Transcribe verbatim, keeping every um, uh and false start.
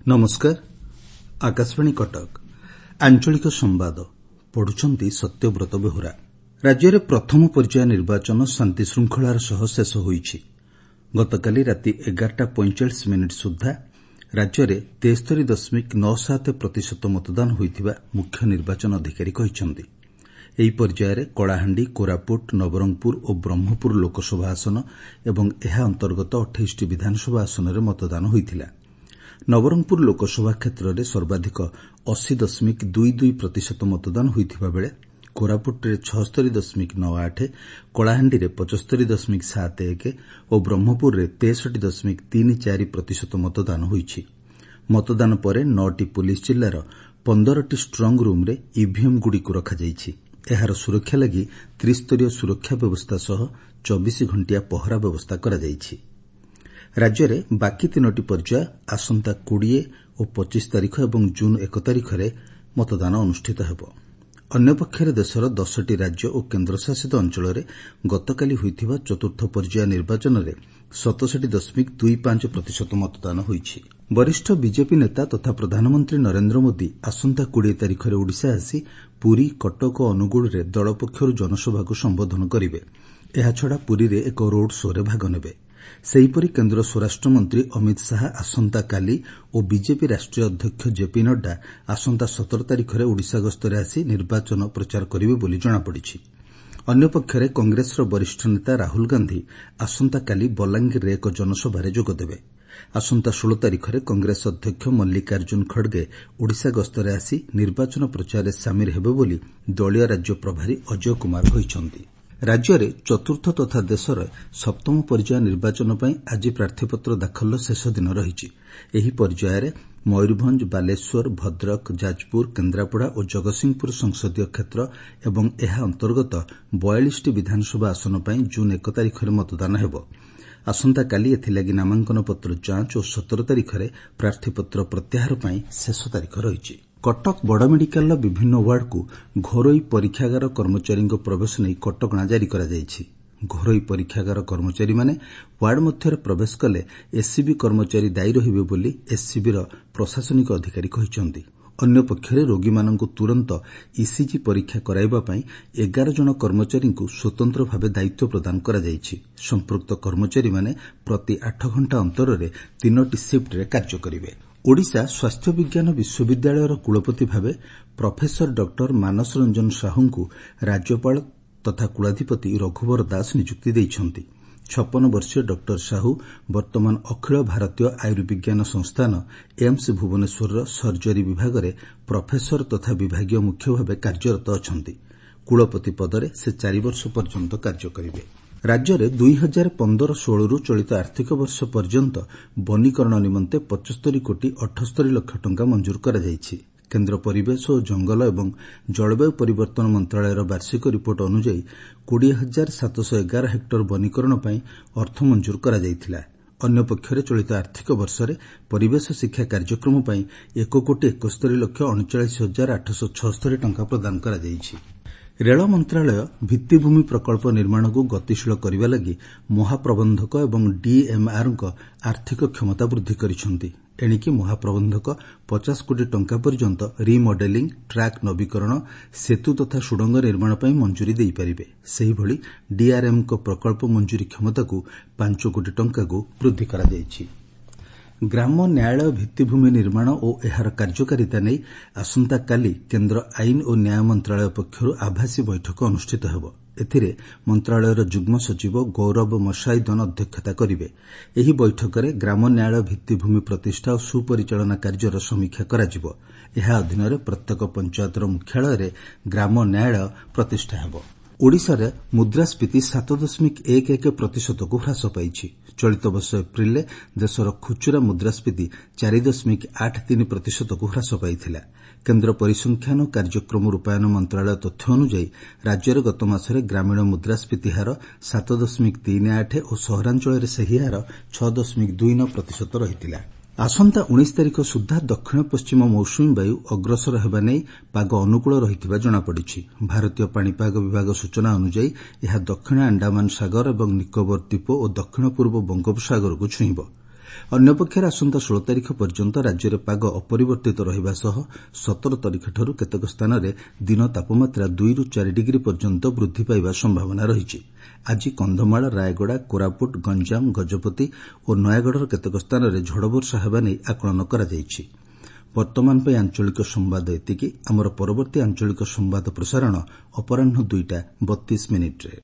नमस्कार आकाशवाणी कटक आंचलिक संवाद पढ़ुछंती सत्यव्रत बेहुरा। राज्य में प्रथम पर्याय निर्वाचन शांति श्रृंखलार सह शेष होईछि। गतकाली राति एगारटा पैंचाश मिनिट सुधा राज्य में तेस्तरी दशमिक नौ सात प्रतिशत मतदान होइथिबा मुख्य निर्वाचन अधिकारी कहिसंति। ଏହି ପର୍ଯ୍ୟାୟରେ କଳାହାଣ୍ଡି, କୋରାପୁଟ, ନବରଙ୍ଗପୁର ଓ ବ୍ରହ୍ମପୁର ଲୋକସଭା ଆସନ ଏବଂ ଏହା ଅନ୍ତର୍ଗତ ଅଠେଇଶଟି ବିଧାନସଭା ଆସନରେ ମତଦାନ ହୋଇଥିଲା। ନବରଙ୍ଗପୁର ଲୋକସଭା କ୍ଷେତ୍ରରେ ସର୍ବାଧିକ ଅଶୀ ଦଶମିକ ଦୁଇ ଦୁଇ ପ୍ରତିଶତ ମତଦାନ ହୋଇଥିବା ବେଳେ କୋରାପୁଟରେ ଛଅସ୍ତରୀ ଦଶମିକ ନଅ ଆଠ, କଳାହାଣ୍ଡିରେ ପଚସ୍ତରୀ ଦଶମିକ ସାତ ଏକ ଓ ବ୍ରହ୍ମପୁରରେ ତେଷଠି ଦଶମିକ ତିନି ଚାରି ପ୍ରତିଶତ ମତଦାନ ହୋଇଛି। ମତଦାନ ପରେ ନଅଟି ପୁଲିସ ଜିଲ୍ଲାର ପନ୍ଦରଟି ଷ୍ଟ୍ରଙ୍ଗ ରୁମ୍ରେ ଇଭିଏମ୍ଗୁଡ଼ିକୁ ରଖାଯାଇଛି। ଏହାର ସୁରକ୍ଷା ଲାଗି ତ୍ରିସ୍ତରୀୟ ସୁରକ୍ଷା ବ୍ୟବସ୍ଥା ସହ ଚବିଶ ଘଣ୍ଟିଆ ପହରା ବ୍ୟବସ୍ଥା କରାଯାଇଛି। ରାଜ୍ୟରେ ବାକି ତିନୋଟି ପର୍ଯ୍ୟାୟ ଆସନ୍ତା କୋଡ଼ିଏ ଓ ପଚିଶ ତାରିଖ ଏବଂ ଜୁନ୍ ଏକ ତାରିଖରେ ମତଦାନ ଅନୁଷ୍ଠିତ ହେବ। ଅନ୍ୟପକ୍ଷରେ ଦେଶର ଦଶଟି ରାଜ୍ୟ ଓ କେନ୍ଦ୍ରଶାସିତ ଅଞ୍ଚଳରେ ଗତକାଲି ହୋଇଥିବା ଚତୁର୍ଥ ପର୍ଯ୍ୟାୟ ନିର୍ବାଚନରେ ସତଷଠି ଦଶମିକ ଦୁଇ ପାଞ୍ଚ ପ୍ରତିଶତ ମତଦାନ ହୋଇଛି। ବରିଷ୍ଠ ବିଜେପି ନେତା ତଥା ପ୍ରଧାନମନ୍ତ୍ରୀ ନରେନ୍ଦ୍ର ମୋଦି ଆସନ୍ତା କୋଡ଼ିଏ ତାରିଖରେ ଓଡ଼ିଶା ଆସି ପୁରୀ, କଟକ ଓ ଅନୁଗୁଳରେ ଦଳ ପକ୍ଷରୁ ଜନସଭାକୁ ସମ୍ବୋଧନ କରିବେ। ଏହାଛଡ଼ା ପୁରୀରେ ଏକ ରୋଡ୍ ଶୋରେ ଭାଗ ନେବେ। ସେହିପରି କେନ୍ଦ୍ର ସ୍ୱରାଷ୍ଟ୍ରମନ୍ତ୍ରୀ ଅମିତ ଶାହା ଆସନ୍ତାକାଲି ଓ ବିଜେପି ରାଷ୍ଟ୍ରୀୟ ଅଧ୍ୟକ୍ଷ ଜେପି ନଡ୍ଡା ଆସନ୍ତା ସତର ତାରିଖରେ ଓଡ଼ିଶା ଗସ୍ତରେ ଆସି ନିର୍ବାଚନ ପ୍ରଚାର କରିବେ ବୋଲି ଜଣାପଡ଼ିଛି। ଅନ୍ୟପକ୍ଷରେ କଂଗ୍ରେସର ବରିଷ୍ଠ ନେତା ରାହୁଲ ଗାନ୍ଧି ଆସନ୍ତାକାଲି ବଲାଙ୍ଗୀରରେ ଏକ ଜନସଭାରେ ଯୋଗଦେବେ। ଆସନ୍ତା ଷୋହଳ ତାରିଖରେ କଂଗ୍ରେସ ଅଧ୍ୟକ୍ଷ ମଲ୍ଲିକାର୍ଜୁନ ଖଡ୍ଗେ ଓଡ଼ିଶା ଗସ୍ତରେ ଆସି ନିର୍ବାଚନ ପ୍ରଚାରରେ ସାମିଲ ହେବେ ବୋଲି ଦଳୀୟ ରାଜ୍ୟ ପ୍ରଭାରୀ ଅଜୟ କୁମାର କହିଛନ୍ତି। ରାଜ୍ୟରେ ଚତୁର୍ଥ ତଥା ଦେଶର ସପ୍ତମ ପର୍ଯ୍ୟାୟ ନିର୍ବାଚନ ପାଇଁ ଆଜି ପ୍ରାର୍ଥୀପତ୍ର ଦାଖଲର ଶେଷ ଦିନ ରହିଛି। ଏହି ପର୍ଯ୍ୟାୟରେ ମୟୂରଭଞ୍ଜ, ବାଲେଶ୍ୱର, ଭଦ୍ରକ, ଯାଜପୁର, କେନ୍ଦ୍ରାପଡ଼ା ଓ ଜଗତସିଂହପୁର ସଂସଦୀୟ କ୍ଷେତ୍ର ଏବଂ ଏହା ଅନ୍ତର୍ଗତ ବୟାଳିଶଟି ବିଧାନସଭା ଆସନ ପାଇଁ ଜୁନ୍ ଏକ ତାରିଖରେ ମତଦାନ ହେବ। ଆସନ୍ତାକାଲି ଏଥିଲାଗି ନାମାଙ୍କନ ପତ୍ର ଯାଞ୍ଚ ଓ ସତର ତାରିଖରେ ପ୍ରାର୍ଥୀପତ୍ର ପ୍ରତ୍ୟାହାର ପାଇଁ ଶେଷ ତାରିଖ ରହିଛି। କଟକ ବଡ଼ ମେଡିକାଲର ବିଭିନ୍ନ ୱାର୍ଡକୁ ଘରୋଇ ପରୀକ୍ଷାଗାର କର୍ମଚାରୀଙ୍କ ପ୍ରବେଶ ନେଇ କଟକଣା ଜାରି କରାଯାଇଛି। ଘରୋଇ ପରୀକ୍ଷାଗାର କର୍ମଚାରୀମାନେ ୱାର୍ଡ ମଧ୍ୟରେ ପ୍ରବେଶ କଲେ ଏସ୍ସିବି କର୍ମଚାରୀ ଦାୟୀ ରହିବେ ବୋଲି ଏସ୍ସିବିର ପ୍ରଶାସନିକ ଅଧିକାରୀ କହିଛନ୍ତି। ଅନ୍ୟପକ୍ଷରେ ରୋଗୀମାନଙ୍କୁ ତୁରନ୍ତ ଇସିଜି ପରୀକ୍ଷା କରାଇବା ପାଇଁ ଏଗାର ଜଣ କର୍ମଚାରୀଙ୍କୁ ସ୍ୱତନ୍ତ୍ର ଭାବେ ଦାୟିତ୍ୱ ପ୍ରଦାନ କରାଯାଇଛି। ସମ୍ପୃକ୍ତ କର୍ମଚାରୀମାନେ ପ୍ରତି ଆଠ ଘଣ୍ଟା ଅନ୍ତରରେ ତିନୋଟି ସିଫ୍ଟରେ କାର୍ଯ୍ୟ କରିବେ। ଓଡ଼ିଶା ସ୍ୱାସ୍ଥ୍ୟ ବିଜ୍ଞାନ ବିଶ୍ୱବିଦ୍ୟାଳୟର କୁଳପତି ଭାବେ ପ୍ରଫେସର ଡକ୍ଟର ମାନସ ରଞ୍ଜନ ସାହୁଙ୍କୁ ରାଜ୍ୟପାଳ ତଥା କୁଳାଧିପତି ରଘୁବର ଦାସ ନିଯୁକ୍ତି ଦେଇଛନ୍ତି। ଛପନ ବର୍ଷୀୟ ଡକ୍ଟର ସାହୁ ବର୍ତ୍ତମାନ ଅଖିଳ ଭାରତୀୟ ଆୟୁର୍ବିଜ୍ଞାନ ସଂସ୍ଥାନ ଏମ୍ସ ଭୁବନେଶ୍ୱରର ସର୍ଜରୀ ବିଭାଗରେ ପ୍ରଫେସର ତଥା ବିଭାଗୀୟ ମୁଖ୍ୟ ଭାବେ କାର୍ଯ୍ୟରତ ଅଛନ୍ତି। କୁଳପତି ପଦରେ ସେ ଚାରିବର୍ଷ ପର୍ଯ୍ୟନ୍ତ କାର୍ଯ୍ୟ କରିବେ। ରାଜ୍ୟରେ ଦୁଇ ହଜାର ପନ୍ଦର ଷୋହଳରୁ ଚଳିତ ଆର୍ଥିକ ବର୍ଷ ପର୍ଯ୍ୟନ୍ତ ବନୀକରଣ ନିମନ୍ତେ ପଚସ୍ତରୀ କୋଟି ଅଠସ୍ତରୀ ଲକ୍ଷ ଟଙ୍କା ମଞ୍ଜୁର କରାଯାଇଛି। କେନ୍ଦ୍ର ପରିବେଶ ଓ ଜଙ୍ଗଲ ଏବଂ ଜଳବାୟୁ ପରିବର୍ତ୍ତନ ମନ୍ତ୍ରଣାଳୟର ବାର୍ଷିକ ରିପୋର୍ଟ ଅନୁଯାୟୀ କୋଡ଼ିଏ ହଜାର ସାତଶହ ଏଗାର ହେକ୍ଟର ବନୀକରଣ ପାଇଁ ଅର୍ଥ ମଞ୍ଜୁର କରାଯାଇଥିଲା। ଅନ୍ୟପକ୍ଷରେ ଚଳିତ ଆର୍ଥିକ ବର୍ଷରେ ପରିବେଶ ଶିକ୍ଷା କାର୍ଯ୍ୟକ୍ରମ ପାଇଁ ଏକ କୋଟି ଏକସ୍ତରୀ ଲକ୍ଷ ଅଣଚାଳିଶ ହଜାର ଆଠଶହ ଛଅସ୍ତରୀ ଟଙ୍କା ପ୍ରଦାନ କରାଯାଇଛି। ରେଳ ମନ୍ତ୍ରଣାଳୟ ଭିତ୍ତିଭୂମି ପ୍ରକଳ୍ପ ନିର୍ମାଣକୁ ଗତିଶୀଳ କରିବା ଲାଗି ମହାପ୍ରବନ୍ଧକ ଏବଂ ଡିଏମ୍ଆର୍ଙ୍କ ଆର୍ଥିକ କ୍ଷମତା ବୃଦ୍ଧି କରିଛନ୍ତି। ଏଣିକି ମହାପ୍ରବନ୍ଧକ ପଚାଶ କୋଟି ଟଙ୍କା ପର୍ଯ୍ୟନ୍ତ ରିମଡେଲିଂ, ଟ୍ରାକ୍ ନବୀକରଣ, ସେତୁ ତଥା ସୁଡ଼ଙ୍ଗ ନିର୍ମାଣ ପାଇଁ ମଞ୍ଜୁରୀ ଦେଇପାରିବେ। ସେହିଭଳି ଡିଆର୍ଏମ୍ଙ୍କ ପ୍ରକଳ୍ପ ମଞ୍ଜୁରୀ କ୍ଷମତାକୁ ପାଞ୍ଚ କୋଟି ଟଙ୍କାକୁ ବୃଦ୍ଧି କରାଯାଇଛି। ଗ୍ରାମ ନ୍ୟାୟାଳୟ ଭିତ୍ତିଭୂମି ନିର୍ମାଣ ଓ ଏହାର କାର୍ଯ୍ୟକାରିତା ନେଇ ଆସନ୍ତାକାଲି କେନ୍ଦ୍ର ଆଇନ ଓ ନ୍ୟାୟ ମନ୍ତ୍ରଣାଳୟ ପକ୍ଷରୁ ଆଭାସୀ ବୈଠକ ଅନୁଷ୍ଠିତ ହେବ। ଏଥିରେ ମନ୍ତ୍ରଣାଳୟର ଯୁଗ୍ମ ସଚିବ ଗୌରବ ମସାଇଦନ ଅଧ୍ୟକ୍ଷତା କରିବେ। ଏହି ବୈଠକରେ ଗ୍ରାମ ନ୍ୟାୟାଳୟ ଭିତ୍ତିଭୂମି ପ୍ରତିଷ୍ଠା ଓ ସୁପରିଚାଳନା କାର୍ଯ୍ୟର ସମୀକ୍ଷା କରାଯିବ। ଏହା ଅଧୀନରେ ପ୍ରତ୍ୟେକ ପଞ୍ଚାୟତର ମୁଖ୍ୟାଳୟରେ ଗ୍ରାମ ନ୍ୟାୟାଳୟ ପ୍ରତିଷ୍ଠା ହେବ। ଓଡ଼ିଶାରେ ମୁଦ୍ରାସ୍ଫୀତି ସାତ ଦଶମିକ ଏକ ଏକ ପ୍ରତିଶତକୁ ହ୍ରାସ ପାଇଛି। ଚଳିତ ବର୍ଷ ଏପ୍ରିଲରେ ଦେଶର ଖୁଚୁରା ମୁଦ୍ରାସ୍ଫୀତି ଚାରି ଦଶମିକ ଆଠ ତିନି ପ୍ରତିଶତକୁ ହ୍ରାସ ପାଇଥିଲା। କେନ୍ଦ୍ର ପରିସଂଖ୍ୟାନ କାର୍ଯ୍ୟକ୍ରମ ରୂପାୟନ ମନ୍ତ୍ରଣାଳୟ ତଥ୍ୟ ଅନୁଯାୟୀ ରାଜ୍ୟରେ ଗତ ମାସରେ ଗ୍ରାମୀଣ ମୁଦ୍ରାସ୍ଫୀତି ହାର ସାତ ଦଶମିକ ତିନି ଆଠ ଓ ସହରାଞ୍ଚଳରେ ସେହି ହାର ଛଅ ଦଶମିକ ଦୁଇ ନଅ ପ୍ରତିଶତ ରହିଥିଲା। ଆସନ୍ତା ଉଣେଇଶ ତାରିଖ ସୁଦ୍ଧା ଦକ୍ଷିଣ ପଶ୍ଚିମ ମୌସୁମୀ ବାୟୁ ଅଗ୍ରସର ହେବା ନେଇ ପାଗ ଅନୁକୂଳ ରହିଥିବା ଜଣାପଡ଼ିଛି। ଭାରତୀୟ ପାଣିପାଗ ବିଭାଗ ସୂଚନା ଅନୁଯାୟୀ ଏହା ଦକ୍ଷିଣ ଆଣ୍ଡାମାନ ସାଗର ଏବଂ ନିକୋବର ଦ୍ୱୀପ ଓ ଦକ୍ଷିଣ ପୂର୍ବ ବଙ୍ଗୋପସାଗରକୁ ଛୁଇଁବ। ଅନ୍ୟପକ୍ଷରେ ଆସନ୍ତା ଷୋଳ ତାରିଖ ପର୍ଯ୍ୟନ୍ତ ରାଜ୍ୟରେ ପାଗ ଅପରିବର୍ତ୍ତିତ ରହିବା ସହ ସତର ତାରିଖଠାରୁ କେତେକ ସ୍ଥାନରେ ଦିନ ତାପମାତ୍ରା ଦୁଇରୁ ଚାରି ଡିଗ୍ରୀ ପର୍ଯ୍ୟନ୍ତ ବୃଦ୍ଧି ପାଇବା ସମ୍ଭାବନା ରହିଛି। ଆଜି କନ୍ଧମାଳ, ରାୟଗଡ଼ା, କୋରାପୁଟ, ଗଞ୍ଜାମ, ଗଜପତି ଓ ନୟାଗଡ଼ର କେତେକ ସ୍ଥାନରେ ଝଡ଼ବର୍ଷା ହେବା ନେଇ ଆକଳନ କରାଯାଇଛି। ବର୍ତ୍ତମାନ ପାଇଁ ଆଞ୍ଚଳିକ ସମ୍ବାଦ ଏତିକି। ଆମର ପରବର୍ତ୍ତୀ ଆଞ୍ଚଳିକ ସମ୍ବାଦ ପ୍ରସାରଣ ଅପରାହ୍ନ ଦୁଇଟା ବତିଶ ମିନିଟ୍ରେ।